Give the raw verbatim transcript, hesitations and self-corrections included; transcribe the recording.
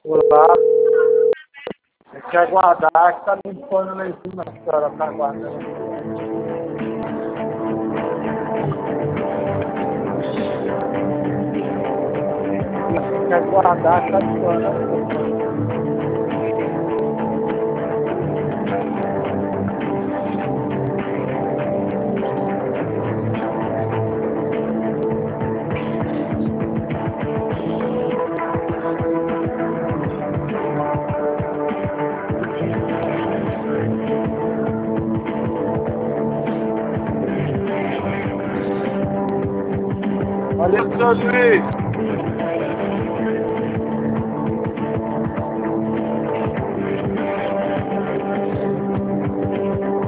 Olá, tem que aguardar que está limpando lá em cima, a senhora está aguardando. Tem que aguardar que está limpando. Valeu, seu Luiz.